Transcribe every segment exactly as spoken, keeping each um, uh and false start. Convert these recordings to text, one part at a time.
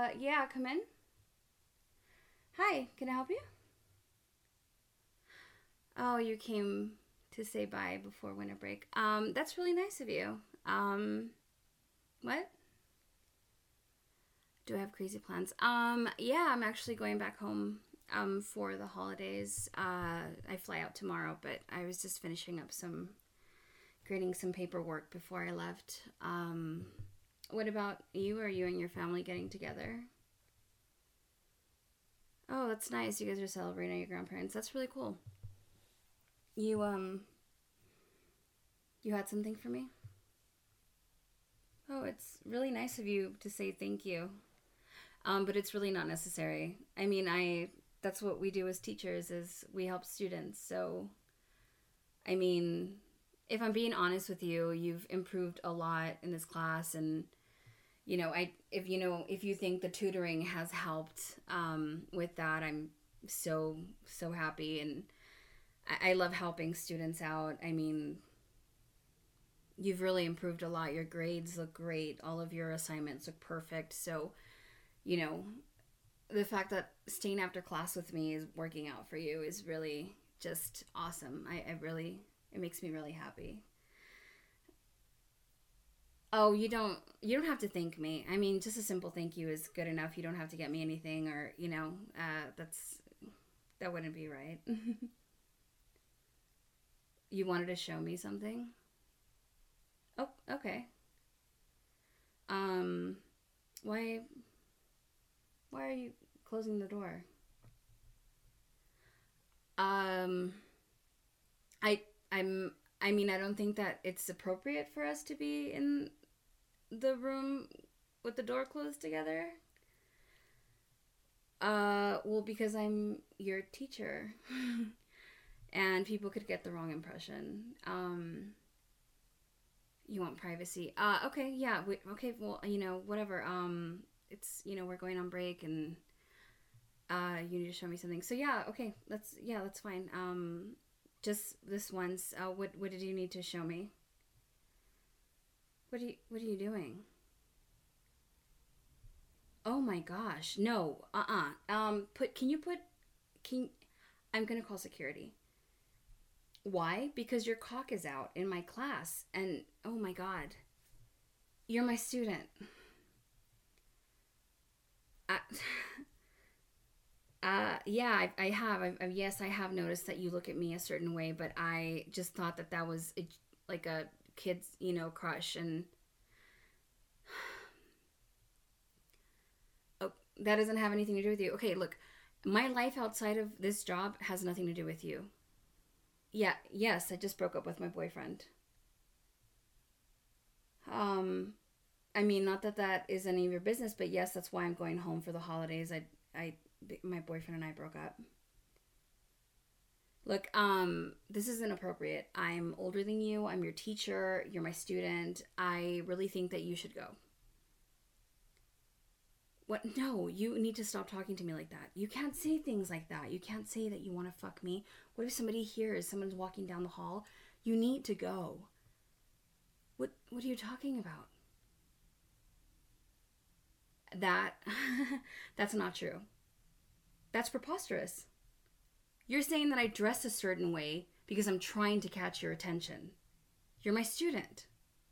yeah, come in. Hi, can I help you? Oh, you came to say bye before winter break. Um, that's really nice of you. Um, what? Do I have crazy plans? Um, yeah, I'm actually going back home um for the holidays. Uh, I fly out tomorrow, but I was just finishing up some grading some paperwork before I left. Um, what about you? Are you and your family getting together? Oh, that's nice. You guys are celebrating your grandparents. That's really cool. You um you had something for me? Oh, it's really nice of you to say thank you. Um, but it's really not necessary. I mean, I that's what we do as teachers is we help students. So, I mean, if I'm being honest with you, you've improved a lot in this class and you know, I if you know if you think the tutoring has helped um, with that, I'm so so happy and I, I love helping students out. I mean, you've really improved a lot. Your grades look great. All of your assignments look perfect. So, you know, the fact that staying after class with me is working out for you is really just awesome. I, I really, it makes me really happy. Oh, you don't, you don't have to thank me. I mean, just a simple thank you is good enough. You don't have to get me anything or, you know, uh, that's, that wouldn't be right. You wanted to show me something? Oh, okay. Um, why, why are you closing the door? Um, I I'm I mean I don't think that it's appropriate for us to be in the room with the door closed together. Uh, well, because I'm your teacher, and people could get the wrong impression. Um, you want privacy? Uh, okay, yeah, we, okay, well, you know, whatever. Um, it's you know we're going on break, and uh, you need to show me something. So yeah, okay, that's yeah, that's fine. Um, just this once. Uh, what what did you need to show me? What are you What are you doing? Oh my gosh, no, uh uh Um, put can you put can I'm gonna call security. Why? Because your cock is out in my class, and oh my god, you're my student. I, uh, yeah, I, I have. I, I, yes, I have noticed that you look at me a certain way, but I just thought that that was a, like a kid's, you know, crush, and oh, that doesn't have anything to do with you. Okay, look, my life outside of this job has nothing to do with you. Yeah, yes, I just broke up with my boyfriend. Um, I mean, not that that is any of your business, but yes, that's why I'm going home for the holidays. I, I, my boyfriend and I broke up. Look, um, this isn't appropriate. I'm older than you. I'm your teacher. You're my student. I really think that you should go. What? No, you need to stop talking to me like that. You can't say things like that. You can't say that you want to fuck me. What if somebody hears someone's walking down the hall? You need to go. What? What are you talking about? That, that's not true. That's preposterous. You're saying that I dress a certain way because I'm trying to catch your attention. You're my student.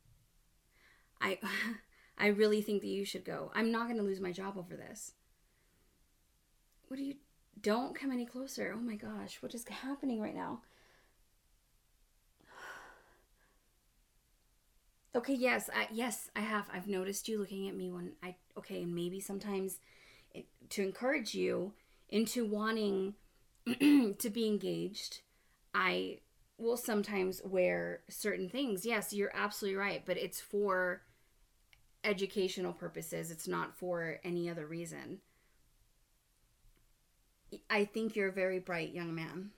I I really think that you should go. I'm not going to lose my job over this. What do you Don't come any closer. Oh my gosh, what is happening right now? Okay, yes, I, yes, I have. I've noticed you looking at me when I okay, and maybe sometimes it, to encourage you into wanting to be engaged, I will sometimes wear certain things. Yes, you're absolutely right, but it's for educational purposes. It's not for any other reason. I think you're a very bright young man.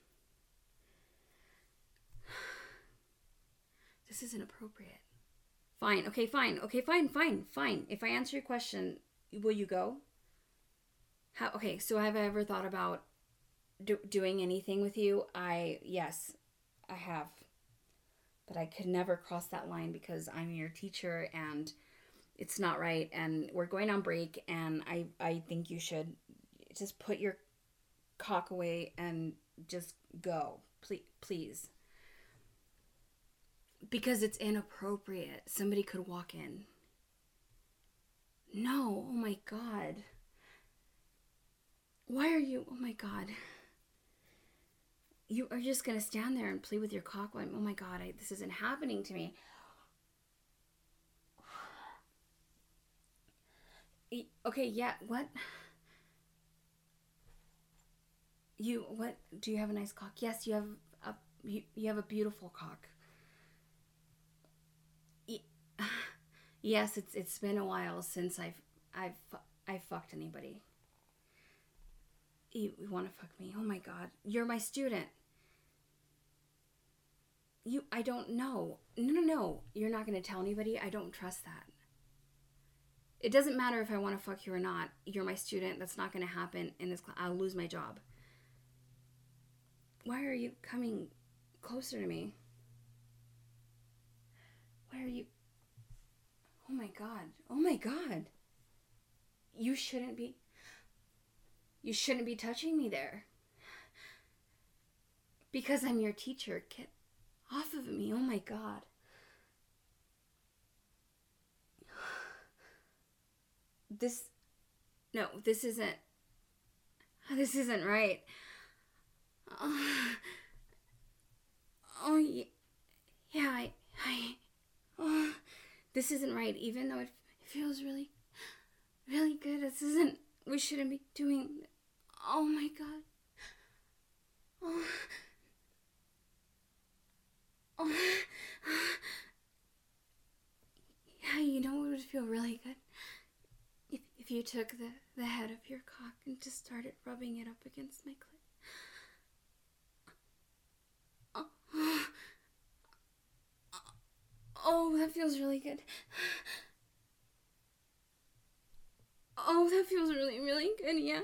This isn't appropriate. Fine. Okay, fine. Okay, fine, fine, fine. If I answer your question, will you go? How okay, so have I ever thought about do, doing anything with you? I yes, I have. But I could never cross that line because I'm your teacher and it's not right, and we're going on break, and I, I think you should just put your cock away and just go. Please, please. Because it's inappropriate. Somebody could walk in. No, oh my God. Why are you, oh my God. You are just going to stand there and play with your cock. Oh my God, I, this isn't happening to me. Okay, yeah, what? You, what? Do you have a nice cock? Yes, you have a, you, you have a beautiful cock. Yes, it's it's been a while since I've I've I've fucked anybody. You, you want to fuck me? Oh my God, you're my student. You, I don't know. No, no, no. You're not going to tell anybody. I don't trust that. It doesn't matter if I want to fuck you or not. You're my student. That's not going to happen in this class. I'll lose my job. Why are you coming closer to me? Why are you... Oh my God. Oh my God. You shouldn't be... You shouldn't be touching me there. Because I'm your teacher. Get off of me. Oh my God. This... No, this isn't... This isn't right. Oh, oh yeah, yeah, I... I oh, this isn't right, even though it, it feels really, really good. This isn't, we shouldn't be doing, oh my God. Oh, oh, yeah, you know what would feel really good? If, if you took the, the head of your cock and just started rubbing it up against my clit. Oh, oh, that feels really good. Oh, that feels really, really good, yeah.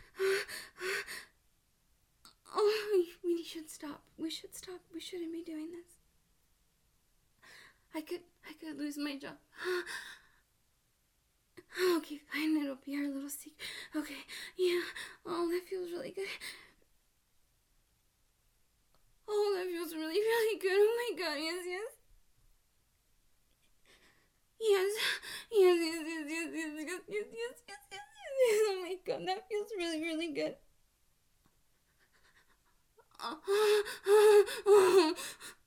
Oh, we, we should stop. We should stop. We shouldn't be doing this. I could, I could lose my job. Okay, fine, it'll be our little secret. Okay, yeah. Oh, that feels really good. Oh, that feels really, really good. Oh my God, yes, yes. Yes, yes, yes, yes, yes, yes, yes, yes, yes, yes, yes, yes. Oh my God, that feels really, really good. Oh, oh, oh.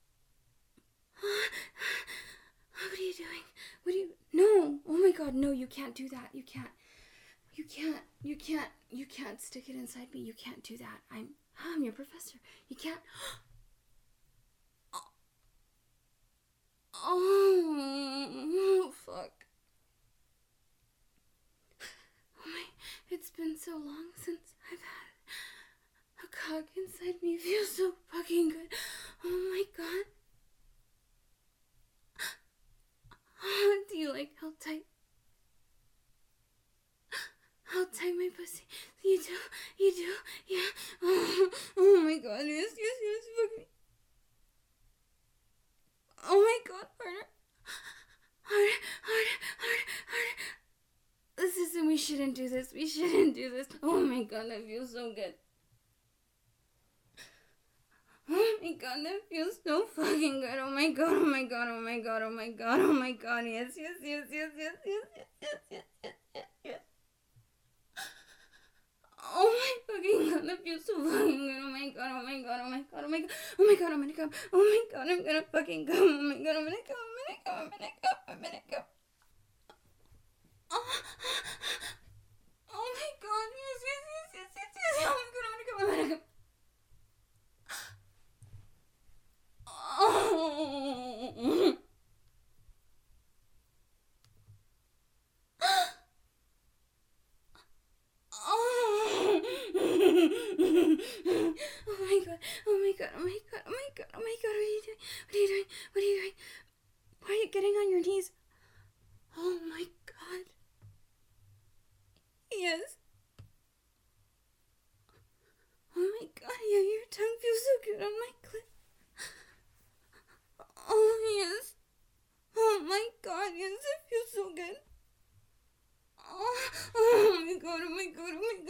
What are you doing? What are you... No, oh my God, no, you can't do that. You can't. You can't, you can't, you can't stick it inside me. You can't do that. I'm, I'm your professor. You can't... Oh, fuck. Oh my, it's been so long since I've had a cock inside me. It feels so fucking good. Oh my God. Oh, do you like how tight? How tight my pussy? You do, you do, yeah. Oh, oh my God, yes, yes, yes, fuck me. Oh my God, harder. Harder, harder, harder, harder. This isn't, we shouldn't do this. We shouldn't do this. Oh my God, that feels so good. Oh my God, that feels so fucking good. Oh my God, oh my God, oh my God, oh my God, oh my God. Yes, yes, yes, yes, yes, yes, yes, yes, yes, yes, yes, yes. Oh my fucking God, that feels so fucking good. Oh my God, oh my God, oh my God, oh my God, oh my God, I'm gonna come. Oh my God, I'm gonna fucking come. Oh my God, I'm gonna come, I'm gonna come, I'm gonna come, I'm gonna come. Oh, oh my God, yes, yes, yes, yes, yes, yes. Oh my God, I'm gonna come, I'm gonna come. Oh. Oh. Oh my God, oh my God, oh my God, oh my God, oh my God, what are you doing? What are you doing? What are you doing? Why are you getting on your knees? Oh my God. Yes. Oh my God, yeah, your tongue feels so good on my clit. Oh, yes. Oh my God, yes, it feels so good.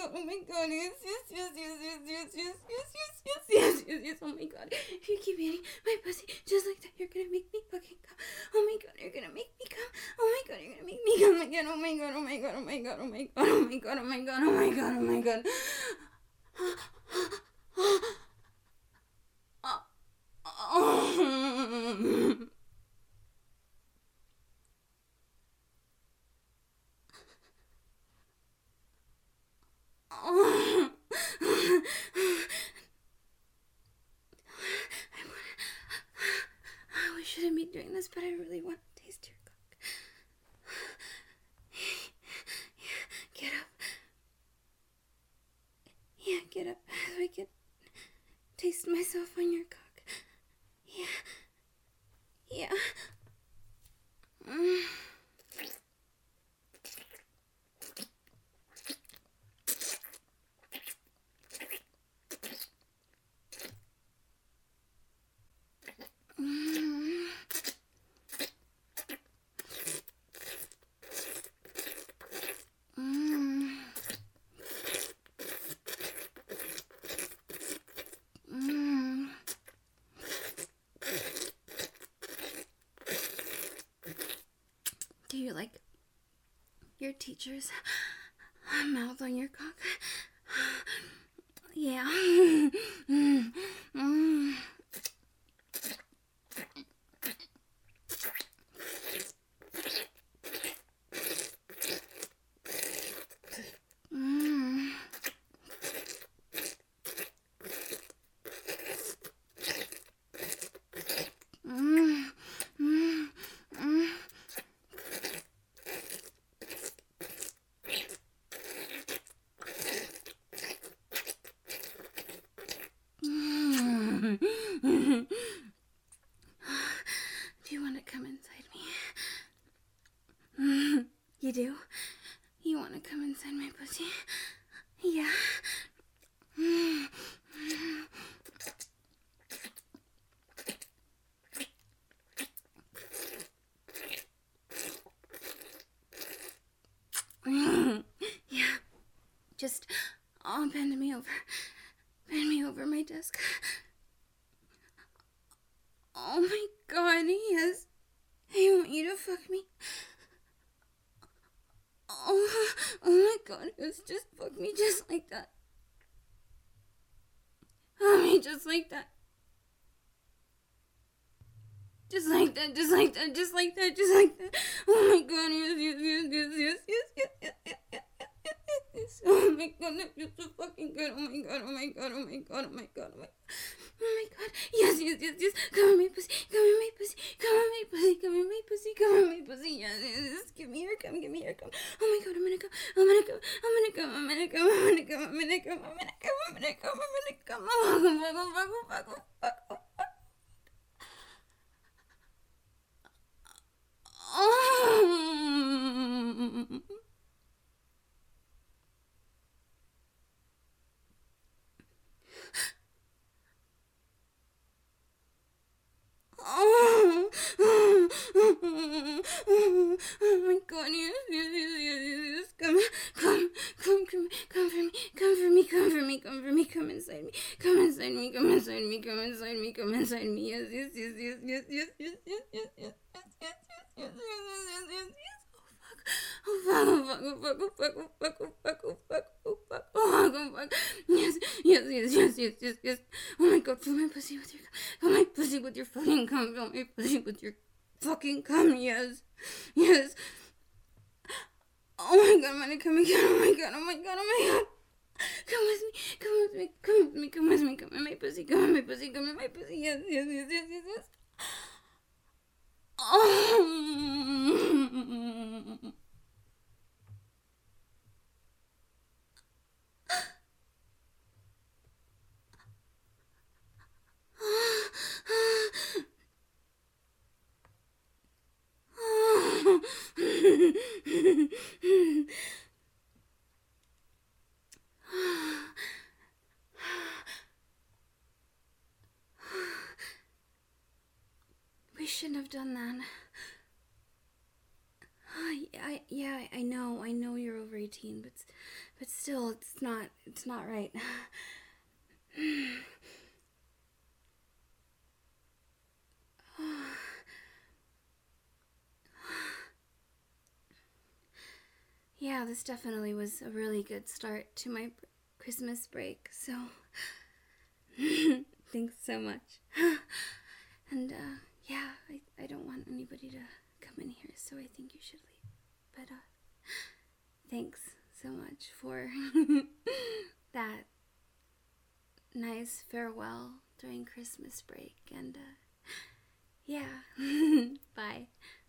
god, oh my god, yes, yes, yes, yes, yes, yes, yes, yes, yes, yes, yes, yes, yes, oh my god. If you keep eating my pussy just like that, you're gonna make me fucking come. Oh my god, you're gonna make me come. Oh my god, you're gonna make me come again. Oh my god, oh my god, oh my god, oh my god, oh my god, oh my god, oh my god, oh my god. Oh. Oh. We shouldn't be doing this, but I really want to taste your cock. Get up. Yeah, get up so I can taste myself on your cock. Yeah. Yeah. Mm. Do you like your teacher's mouth on your cock? Yeah. Mm. Mm. Mm. Mm. Mm. Mm. Do you want to come inside me? You do? You want to come inside my pussy? Yeah. Yeah. Just oh, bend me over. Bend me over my desk. Oh my god, yes. I want you to fuck me. Oh, oh my god, yes, just fuck me just like that. Fuck me just like that. Just like that, just like that, just like that, just like that. Oh my god, yes, yes, yes, yes, yes, yes, yes, yes, yes, yes, yes, yes. Oh my god, that's so fucking good. Oh my god, oh my god, oh my god, oh my god, oh my god. Oh my god. Yes, yes, yes, yes. Come on my pussy. Come on my pussy. Come on my pussy. Come on my pussy. Come on my pussy. Yes, yes, yes. Give me your cum. Give me your cum. Oh my god, I'm gonna come. I'm gonna come. I'm gonna come. I'm gonna come. I'm gonna come. I'm gonna come. I'm gonna come. I'm gonna come. I'm gonna come. Oh, fuck, oh, fuck, oh, fuck, oh, fuck, oh, fuck. Oh. Oh, oh, oh, oh, oh my god, yes, yes, yes, yes, yes, yes, come, come, come, come, come for me, come for me, come for me, come for me, come inside me, come inside me, come inside me, come inside me, come inside me, yes, yes, yes, yes, yes, yes, yes, yes, yes, yes, yes, yes, yes, yes, yes, yes, yes, yes. Oh fuck, oh fuck, oh fuck, oh fuck, oh fuck, oh fuck, oh fuck, oh fuck, oh fuck, oh fuck. Yes, yes, yes, yes, yes, yes, yes. Oh my god, fill my pussy with your cum. Fill my pussy with your fucking cum. Fill my pussy with your fucking cum. Yes, yes. Oh my god, I'm gonna come again. Oh my god, oh my god, oh my god. Come with me, come with me, come with me, come with me, come in my pussy, come in my pussy, come in my pussy. Yes, yes, yes, yes, yes, yes. Oh. We shouldn't have done that. Uh, yeah, I, yeah, I know, I know you're over eighteen, but But still, it's not, it's not right. Yeah, this definitely was a really good start to my Christmas break, so thanks so much. And, uh, yeah, I, I don't want anybody to come in here, so I think you should leave. But, uh, thanks so much for that nice farewell during Christmas break, and, uh, yeah, bye.